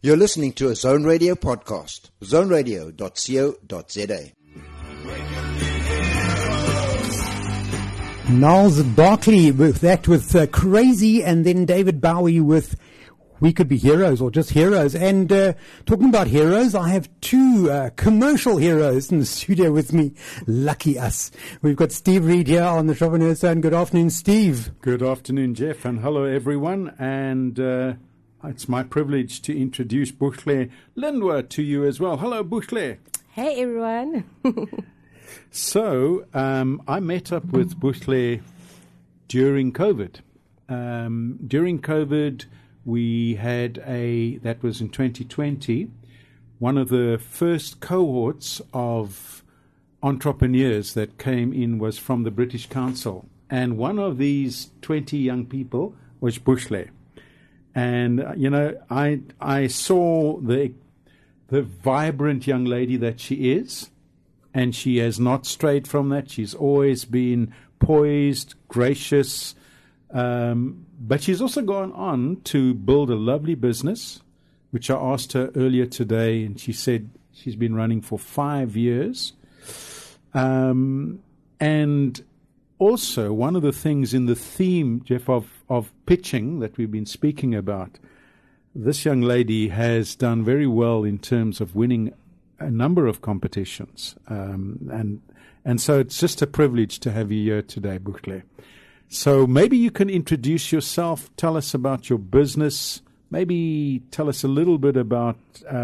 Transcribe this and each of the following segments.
You're listening to a Zone Radio podcast. zoneradio.co.za. Niles Barkley with Crazy, and then David Bowie with We Could Be Heroes, or just Heroes. And talking about heroes, I have two commercial heroes in the studio with me. Lucky us. We've got Steve Reed here on the Entrepreneur Zone. Good afternoon, Steve. Good afternoon, Jeff, and hello, everyone. And it's my privilege to introduce Buhle Lindwa to you as well. Hello, Buhle. Hey, everyone. So, I met up with Buhle during COVID. During COVID, we had that was in 2020, one of the first cohorts of entrepreneurs that came in was from the British Council. And one of these 20 young people was Buhle. And, I saw the vibrant young lady that she is, and she has not strayed from that. She's always been poised, gracious, but she's also gone on to build a lovely business, which I asked her earlier today, and she said she's been running for 5 years. And also, one of the things in the theme, Jeff, of pitching that we've been speaking about, this young lady has done very well in terms of winning a number of competitions. And so it's just a privilege to have you here today, Buhle. So maybe you can introduce yourself, tell us about your business, maybe tell us a little bit about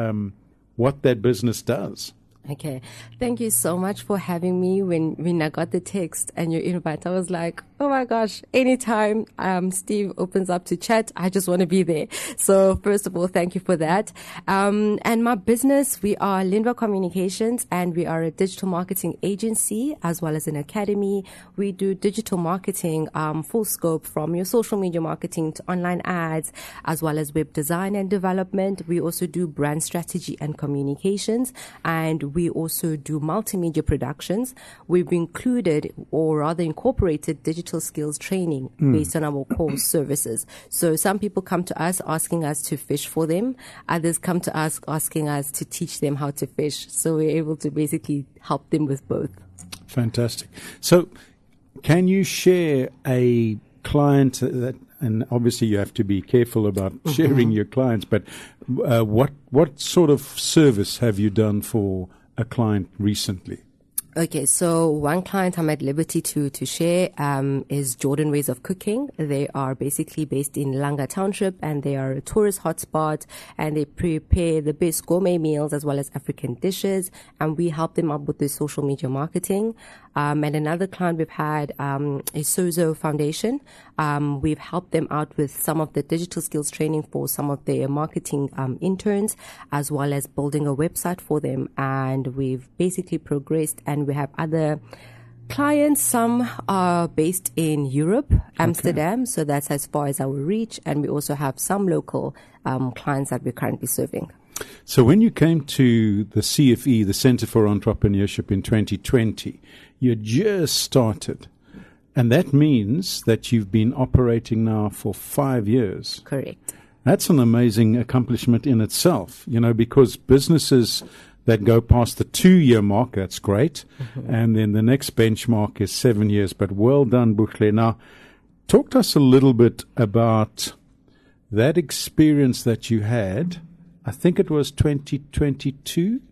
what that business does. Okay. Thank you so much for having me. When I got the text and your invite, I was like, oh my gosh, anytime Steve opens up to chat, I just want to be there. So first of all, thank you for that. And my business, we are Lindwa Communications, and we are a digital marketing agency as well as an academy. We do digital marketing, full scope, from your social media marketing to online ads, as well as web design and development. We also do brand strategy and communications, and we also do multimedia productions. We've included, or rather incorporated, digital skills training based on our core services. So some people come to us asking us to fish for them. Others come to us asking us to teach them how to fish. So we're able to basically help them with both. Fantastic. So can you share a client that, and obviously you have to be careful about sharing your clients, but what sort of service have you done for a client recently? Okay, so one client I'm at liberty to share is Jordan Ways of Cooking. They are basically based in Langa Township, and they are a tourist hotspot, and they prepare the best gourmet meals as well as African dishes, and we help them up with their social media marketing. And another client we've had is Sozo Foundation. We've helped them out with some of the digital skills training for some of their marketing interns, as well as building a website for them. And we've basically progressed, and we have other clients. Some are based in Europe, Amsterdam, so that's as far as our reach. And we also have some local clients that we're currently serving. So when you came to the CFE, the Center for Entrepreneurship, in 2020, you just started. And that means that you've been operating now for 5 years. Correct. That's an amazing accomplishment in itself, because businesses that go past the 2-year mark, that's great. And then the next benchmark is 7 years. But well done, Buhle. Now, talk to us a little bit about that experience that you had. I think it was 2022,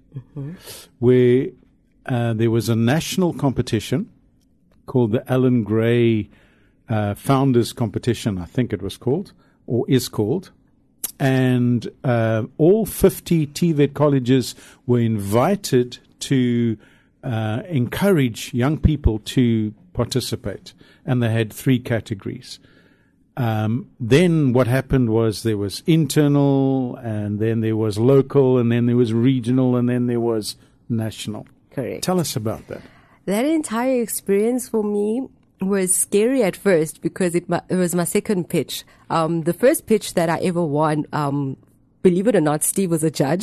where there was a national competition called the Alan Gray Founders Competition, I think it was called, or is called. And all 50 TVET colleges were invited to encourage young people to participate. And they had 3 categories. Then what happened was there was internal, and then there was local, and then there was regional, and then there was national. Correct. Tell us about that. That entire experience for me was scary at first because it was my second pitch. The first pitch that I ever won, believe it or not, Steve was a judge.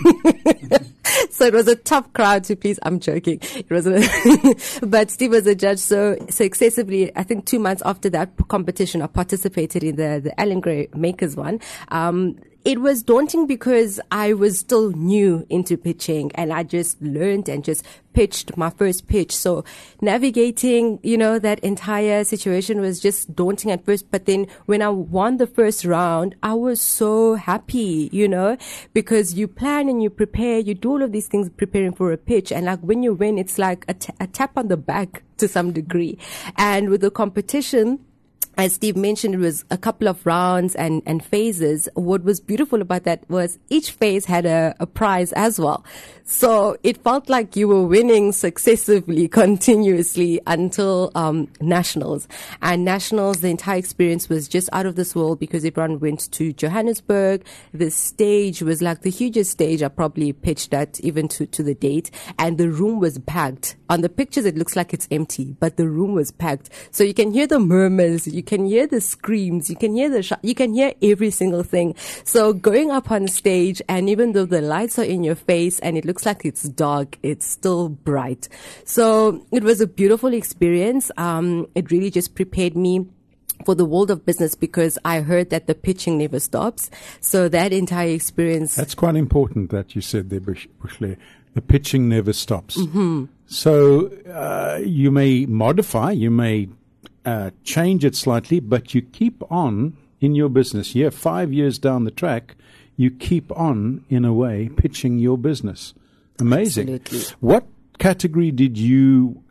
So it was a tough crowd to please. I'm joking. It was, but Steve was a judge. So excessively, I think 2 months after that competition, I participated in the Alan Gray Makers one. It was daunting because I was still new into pitching, and I just learned and just pitched my first pitch. So navigating, that entire situation was just daunting at first. But then when I won the first round, I was so happy, because you plan and you prepare, you do all of these things preparing for a pitch. And like when you win, it's like a tap on the back to some degree. And with the competition, as Steve mentioned, it was a couple of rounds and phases. What was beautiful about that was each phase had a prize as well. So it felt like you were winning successively, continuously until nationals. And nationals, the entire experience was just out of this world because everyone went to Johannesburg. The stage was like the hugest stage I probably pitched at, even to the date. And the room was packed. On the pictures, it looks like it's empty, but the room was packed. So you can hear the murmurs, you can hear the screams, you can hear you can hear every single thing. So going up on stage, and even though the lights are in your face and it looks like it's dark, it's still bright. So it was a beautiful experience. It really just prepared me for the world of business because I heard that the pitching never stops. So that entire experience. That's quite important that you said there, Bushle. The pitching never stops. Mm-hmm. So you may modify, you may change it slightly, but you keep on in your business. 5 years down the track, you keep on, in a way, pitching your business. Amazing. Absolutely. What category did you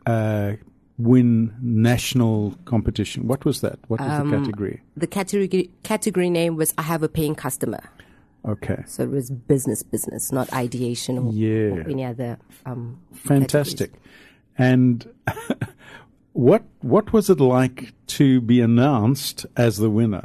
win national competition? What was that? What was the category? The category name was I Have a Paying Customer. Okay. So it was business, not ideation or any other. Fantastic. And what was it like to be announced as the winner?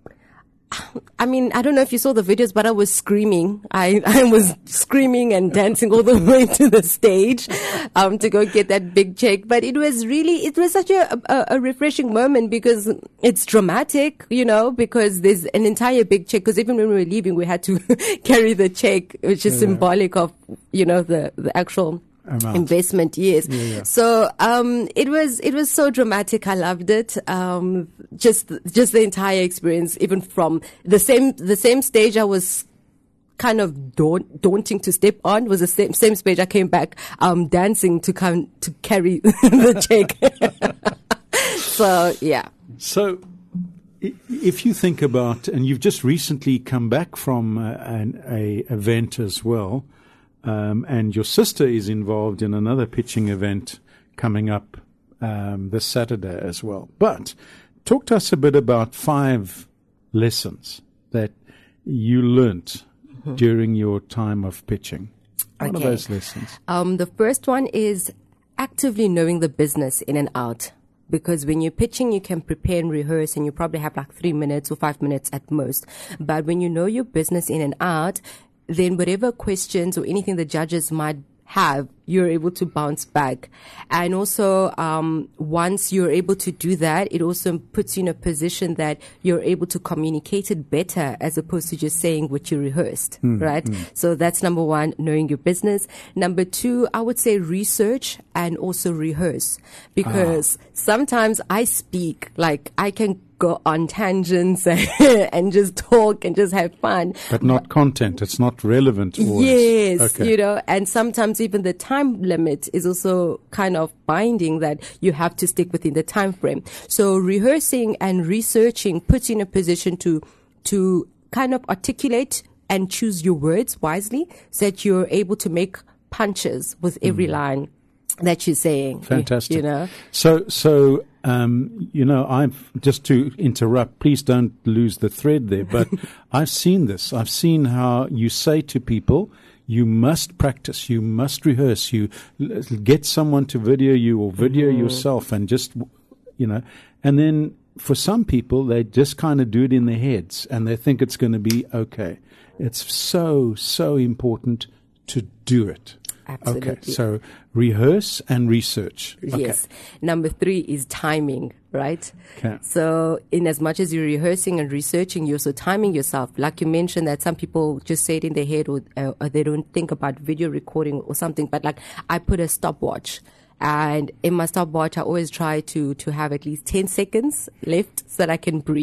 I mean, I don't know if you saw the videos, but I was screaming. I was screaming and dancing all the way to the stage, to go get that big check. But it was such a refreshing moment because it's dramatic, because there's an entire big check. Because even when we were leaving, we had to carry the check, which is symbolic of, the actual amount. Investment, yes. Yeah. So it was so dramatic. I loved it. Just the entire experience, even from the same stage I was kind of daunting to step on, was the same stage I came back dancing to carry the check. So yeah. So if you think about, and you've just recently come back from an event as well, and your sister is involved in another pitching event coming up this Saturday as well. But talk to us a bit about 5 lessons that you learnt during your time of pitching. What are those lessons? The first one is actively knowing the business in and out. Because when you're pitching, you can prepare and rehearse, and you probably have like 3 minutes or 5 minutes at most. But when you know your business in and out, then whatever questions or anything the judges might have, you're able to bounce back. And also, once you're able to do that, it also puts you in a position that you're able to communicate it better as opposed to just saying what you rehearsed, right? So that's number 1, knowing your business. Number 2, I would say research and also rehearse, because sometimes I speak, like I can go on tangents and just talk and just have fun. But not content. It's not relevant always. Yes, okay. And sometimes even the time limit is also kind of binding that you have to stick within the time frame. So rehearsing and researching puts you in a position to kind of articulate and choose your words wisely so that you're able to make punches with every line that you're saying. Fantastic. So, I've just to interrupt, please don't lose the thread there, but I've seen this. I've seen how you say to people, you must practice, you must rehearse, you get someone to video you or video yourself and just, and then for some people, they just kind of do it in their heads and they think it's going to be okay. It's so, so important to do it. Absolutely. Okay, so rehearse and research. Okay. Yes. Number 3 is timing, right? Okay. So in as much as you're rehearsing and researching, you're also timing yourself. Like you mentioned that some people just say it in their head or they don't think about video recording or something. But like I put a stopwatch. And in my stopwatch, I always try to have at least 10 seconds left so that I can breathe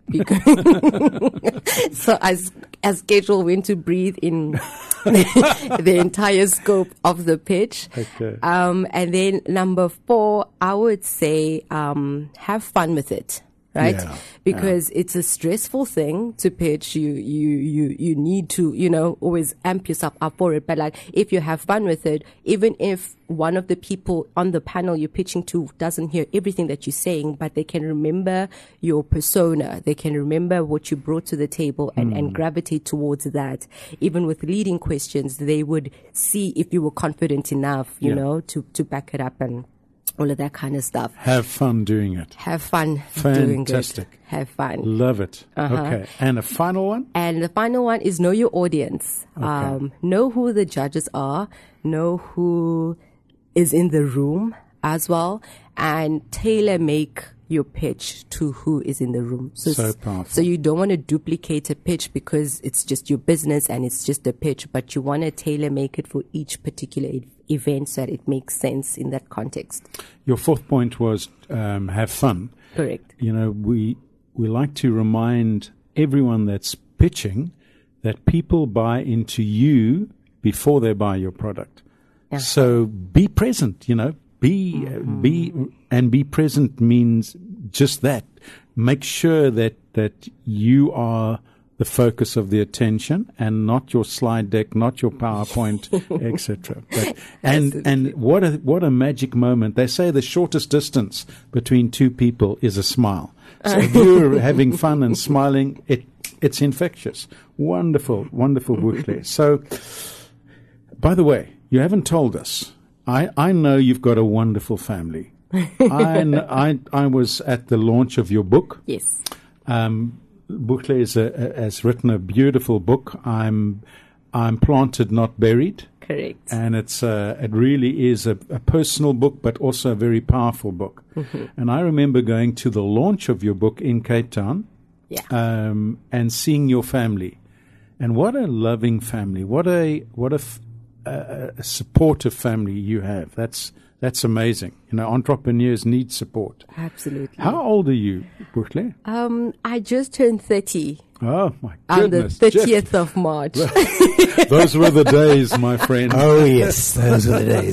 because so I schedule when to breathe in the entire scope of the pitch. Okay. And then number 4, I would say have fun with it. Right? Yeah, because it's a stressful thing to pitch. You need to, always amp yourself up for it. But like, if you have fun with it, even if one of the people on the panel you're pitching to doesn't hear everything that you're saying, but they can remember your persona. They can remember what you brought to the table and gravitate towards that. Even with leading questions, they would see if you were confident enough, to back it up and all of that kind of stuff. Have fun doing it. Have fun doing it. Fantastic. Have fun. Love it. Okay. And a final one? And the final one is know your audience. Okay. Know who the judges are. Know who is in the room as well. And tailor make your pitch to who is in the room. So powerful. So you don't want to duplicate a pitch because it's just your business and it's just a pitch, but you want to tailor make it for each particular event so that it makes sense in that context. Your 4th point was have fun. Correct. We like to remind everyone that's pitching that people buy into you before they buy your product. Yeah. So be present, be present means just that. Make sure that you are the focus of the attention and not your slide deck, not your PowerPoint, etc. And what a magic moment. They say the shortest distance between two people is a smile. So if you're having fun and smiling, it's infectious. Wonderful, wonderful, Buhle. So, by the way, you haven't told us. I know you've got a wonderful family. I was at the launch of your book. Yes. Buhle has written a beautiful book. I'm planted, not buried. Correct. And it really is a personal book, but also a very powerful book. Mm-hmm. And I remember going to the launch of your book in Cape Town, and seeing your family, and what a loving family, what a supportive family you have. That's amazing. Entrepreneurs need support. Absolutely. How old are you, Buhle? I just turned 30. Oh, my goodness. On the 30th of March. Those were the days, my friend. Oh, yes, those were the days.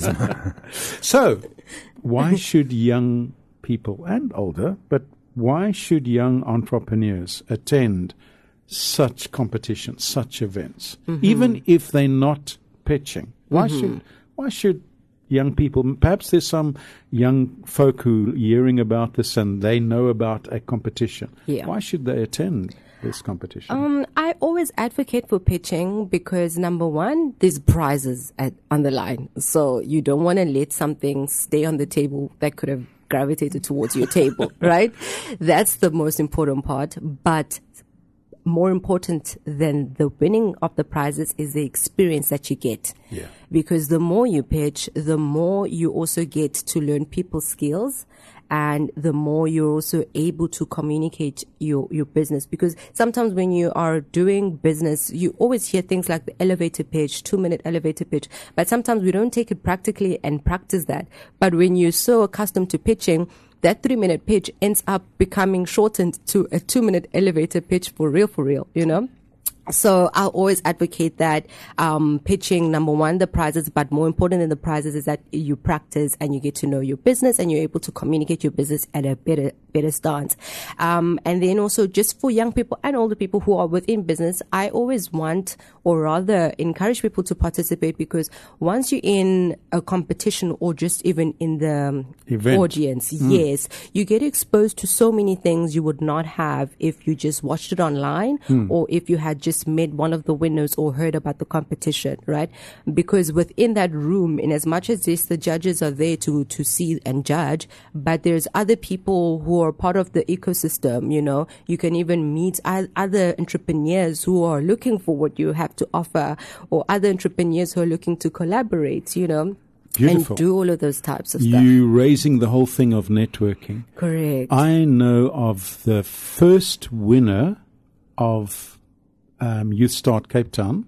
So, why should young people, and older, but why should young entrepreneurs attend such competitions, such events, even if they're not pitching? Why should young people, perhaps there's some young folk who are hearing about this and they know about a competition. Yeah. Why should they attend this competition? I always advocate for pitching because, number one, there's prizes on the line. So you don't want to let something stay on the table that could have gravitated towards your table, right? That's the most important part. But more important than the winning of the prizes is the experience that you get. Yeah. Because the more you pitch, the more you also get to learn people's skills, and the more you're also able to communicate your business. Because sometimes when you are doing business, you always hear things like the elevator pitch, 2-minute elevator pitch, but sometimes we don't take it practically and practice that. But when you're so accustomed to pitching, that 3-minute pitch ends up becoming shortened to a 2-minute elevator pitch for real, So I'll always advocate that pitching, number one, the prizes, but more important than the prizes is that you practice and you get to know your business and you're able to communicate your business at a better stance. And then also just for young people and older people who are within business, I always want, or rather encourage people to participate, because once you're in a competition or just even in the audience, yes, you get exposed to so many things you would not have if you just watched it online or if you had just met one of the winners or heard about the competition, right? Because within that room, in as much as yes, the judges are there to see and judge, but there's other people who are part of the ecosystem, you can even meet other entrepreneurs who are looking for what you have to offer, or other entrepreneurs who are looking to collaborate, Beautiful. And do all of those types of stuff. You raising the whole thing of networking. Correct. I know of the first winner of Youth Start Cape Town,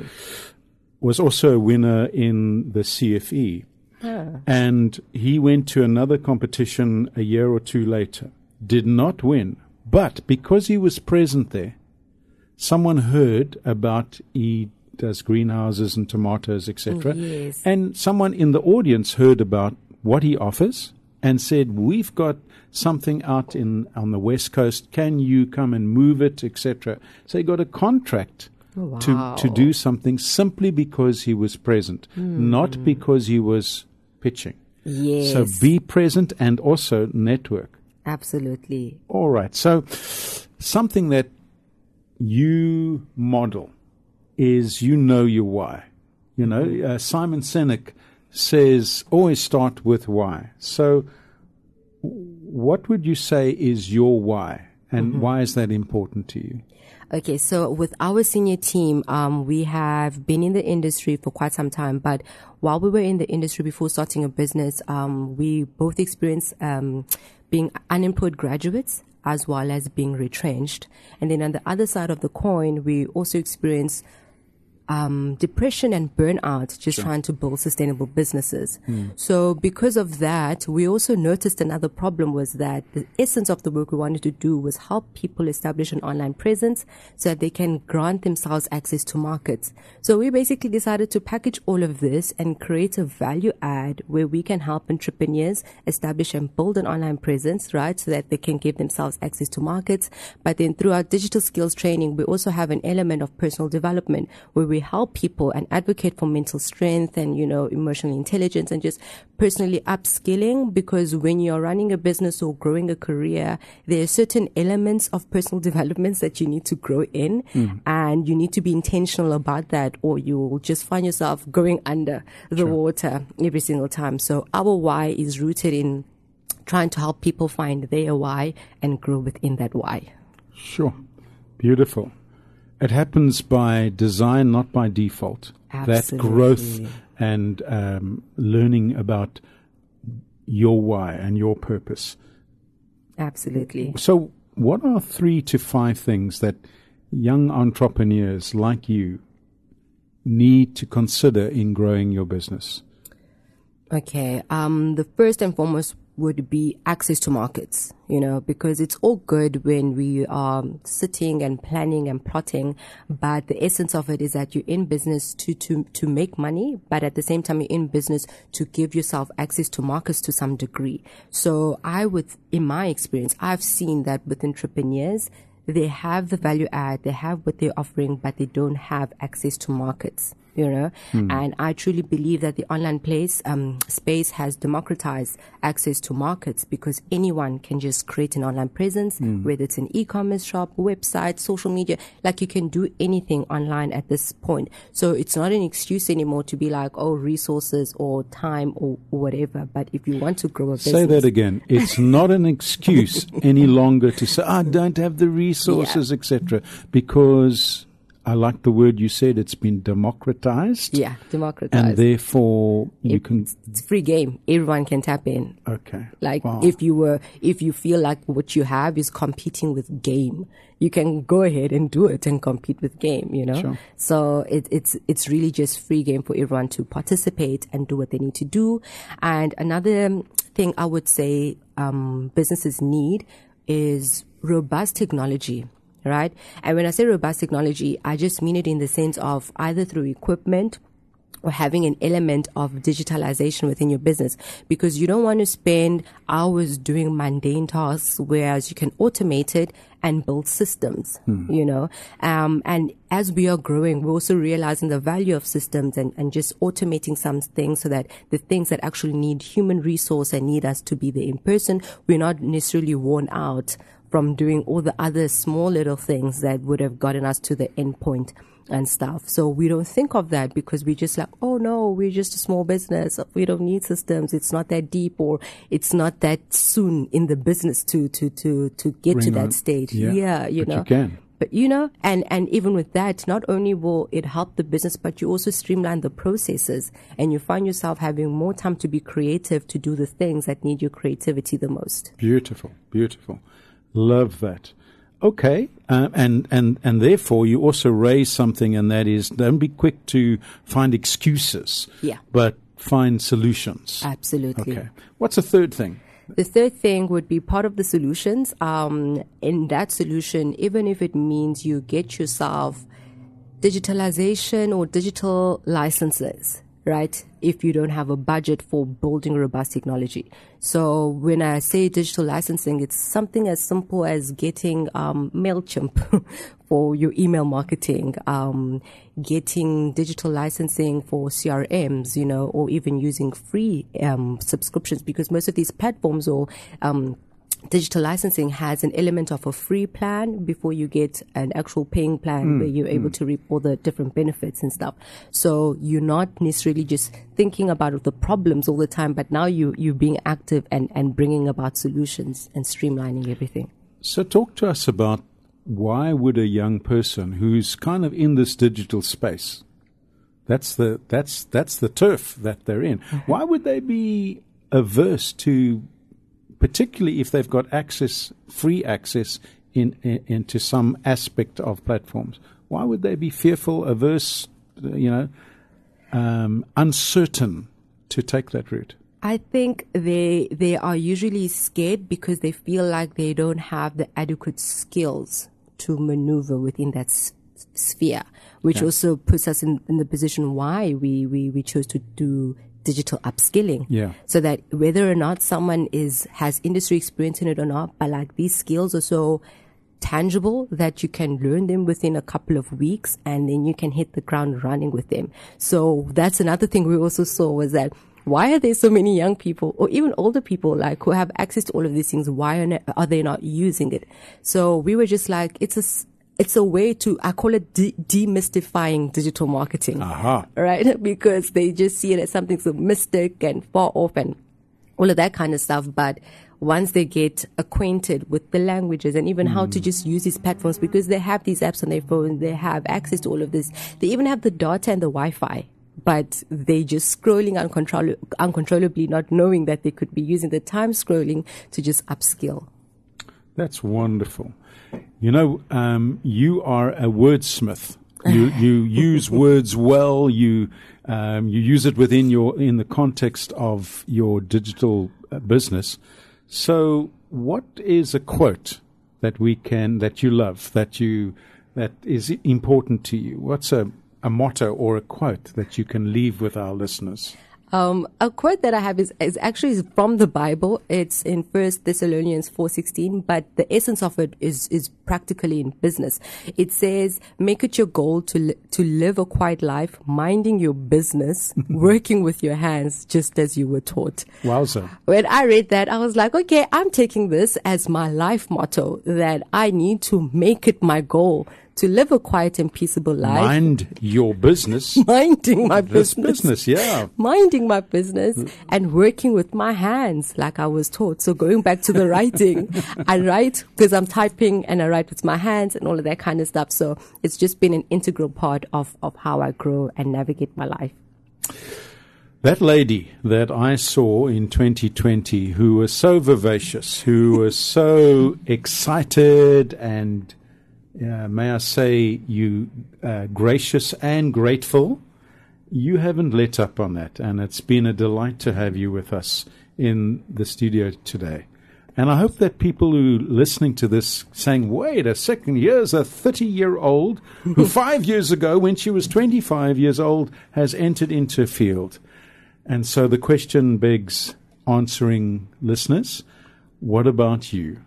was also a winner in the CFE. And he went to another competition a year or two later, did not win, But because he was present there, someone heard about he does greenhouses and tomatoes, etc. Yes. And someone in the audience heard about what he offers and said, we've got something out on the West Coast. Can you come and move it, etc. So he got a contract to do something simply because he was present, not because he was pitching. Yes. So be present and also network. Absolutely. All right. So something that you model is your why. Simon Sinek says always start with why. So what would you say is your why, and why is that important to you? Okay, so with our senior team, we have been in the industry for quite some time, but while we were in the industry before starting a business, we both experienced being unemployed graduates as well as being retrenched. And then on the other side of the coin, we also experienced depression and burnout, just trying to build sustainable businesses. So because of that, we also noticed another problem was that the essence of the work we wanted to do was help people establish an online presence so that they can grant themselves access to markets. So we basically decided to package all of this and create a value add where we can help entrepreneurs establish and build an online presence, right? So that they can give themselves access to markets. But then through our digital skills training, we also have an element of personal development where we help people and advocate for mental strength and, emotional intelligence and just personally upskilling, because when you're running a business or growing a career, there are certain elements of personal developments that you need to grow in and you need to be intentional about that, or you'll just find yourself going under the water every single time. So our why is rooted in trying to help people find their why and grow within that why. Sure. Beautiful. It happens by design, not by default. Absolutely. That growth and learning about your why and your purpose. Absolutely. So what are 3 to 5 things that young entrepreneurs like you need to consider in growing your business? Okay. The first and foremost would be access to markets, because it's all good when we are sitting and planning and plotting, but the essence of it is that you're in business to make money, but at the same time you're in business to give yourself access to markets to some degree. So in my experience, I've seen that with entrepreneurs, they have the value add, they have what they're offering, but they don't have access to markets. And I truly believe that the online space has democratized access to markets, because anyone can just create an online presence, whether it's an e-commerce shop, website, social media, like you can do anything online at this point. So it's not an excuse anymore to be like, resources or time or whatever. But if you want to grow a business. Say that again. It's not an excuse any longer to say, I don't have the resources, etc. Because I like the word you said, it's been democratized. Yeah, democratized. And therefore it's free game. Everyone can tap in. Okay. Like if you feel like what you have is competing with game, you can go ahead and do it and compete with game, Sure. So it's really just free game for everyone to participate and do what they need to do. And another thing I would say businesses need is robust technology. Right? And when I say robust technology, I just mean it in the sense of either through equipment or having an element of digitalization within your business, because you don't want to spend hours doing mundane tasks, whereas you can automate it and build systems, and as we are growing, we're also realizing the value of systems and just automating some things so that the things that actually need human resource and need us to be there in person, we're not necessarily worn out from doing all the other small little things that would have gotten us to the end point and stuff. So we don't think of that because we're just like, oh no, we're just a small business. We don't need systems. It's not that deep, or it's not that soon in the business to get to that stage. Yeah, you can. But and even with that, not only will it help the business, but you also streamline the processes, and you find yourself having more time to be creative, to do the things that need your creativity the most. Beautiful, beautiful. Love that. Okay, and therefore you also raise something, and that is, don't be quick to find excuses. Yeah. But find solutions. Absolutely. Okay. What's the third thing? The third thing would be part of the solutions. In that solution, even if it means you get yourself digitalization or digital licenses, right? If you don't have a budget for building robust technology. So when I say digital licensing, it's something as simple as getting MailChimp for your email marketing, getting digital licensing for CRMs, or even using free subscriptions, because most of these platforms or digital licensing has an element of a free plan before you get an actual paying plan where you're able to reap all the different benefits and stuff. So you're not necessarily just thinking about the problems all the time, but now you're being active and bringing about solutions and streamlining everything. So talk to us about why would a young person who's kind of in this digital space, that's the turf that they're in, why would they be averse to, particularly if they've got free access into some aspect of platforms? Why would they be fearful, averse, uncertain to take that route? I think they are usually scared because they feel like they don't have the adequate skills to maneuver within that sphere, which also puts us in the position why we chose to do digital upskilling. Yeah. So that whether or not someone has industry experience in it or not, but like these skills are so tangible that you can learn them within a couple of weeks and then you can hit the ground running with them. So that's another thing we also saw was that why are there so many young people or even older people who have access to all of these things? Why are they not using it? So we were just like, it's a way to, I call it demystifying digital marketing, right? Because they just see it as something so mystic and far off and all of that kind of stuff. But once they get acquainted with the languages and even how to just use these platforms, because they have these apps on their phone, they have access to all of this. They even have the data and the Wi-Fi, but they just scrolling uncontrollably, not knowing that they could be using the time scrolling to just upskill. That's wonderful. You are a wordsmith. You use words well. You use it in the context of your digital business. So, what is a quote that you love, that is important to you? What's a motto or a quote that you can leave with our listeners? A quote that I have is actually from the Bible. It's in 1 Thessalonians 4:16, but the essence of it is practically in business. It says, make it your goal to live a quiet life, minding your business, working with your hands, just as you were taught. Wowza. When I read that, I was like, okay, I'm taking this as my life motto, that I need to make it my goal to live a quiet and peaceable life. Mind your business. Minding my business. Yeah. Minding my business and working with my hands like I was taught. So going back to the writing, I write because I'm typing and I write with my hands and all of that kind of stuff. So it's just been an integral part of how I grow and navigate my life. That lady that I saw in 2020 who was so vivacious, who was so excited and may I say, you gracious and grateful. You haven't let up on that, and it's been a delight to have you with us in the studio today. And I hope that people who are listening to this saying, wait a second, here's a 30-year-old who 5 years ago, when she was 25 years old, has entered into a field. And so the question begs answering listeners, what about you?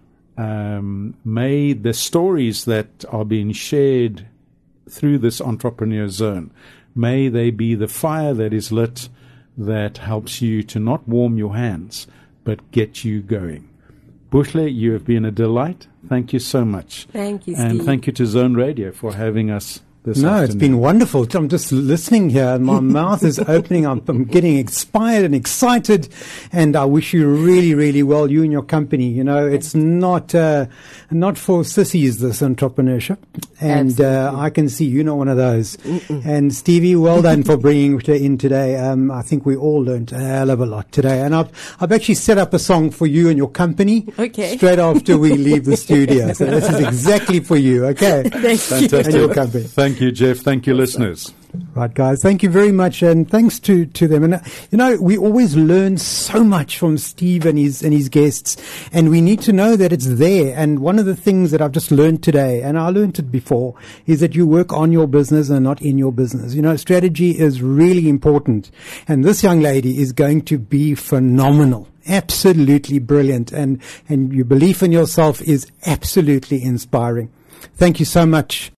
May the stories that are being shared through this Entrepreneur Zone, may they be the fire that is lit that helps you to not warm your hands, but get you going. Buhle, you have been a delight. Thank you so much. Thank you, Steve. And thank you to Zone Radio for having us this afternoon. It's been wonderful. I'm just listening here and my mouth is opening. I'm getting inspired and excited, and I wish you really, really well, you and your company. It's not for sissies, this entrepreneurship. And I can see you're not one of those. And Stevie, well done for bringing it in today. I think we all learned a hell of a lot today. And I've actually set up a song for you and your company straight after we leave the studio. So this is exactly for you, okay? Thank you. Fantastic. And your company. Thank you, Jeff. Thank you, listeners. Right, guys. Thank you very much, and thanks to them. And we always learn so much from Steve and his guests, and we need to know that it's there. And one of the things that I've just learned today, and I learned it before, is that you work on your business and not in your business. Strategy is really important, and this young lady is going to be phenomenal. Absolutely brilliant, and your belief in yourself is absolutely inspiring. Thank you so much.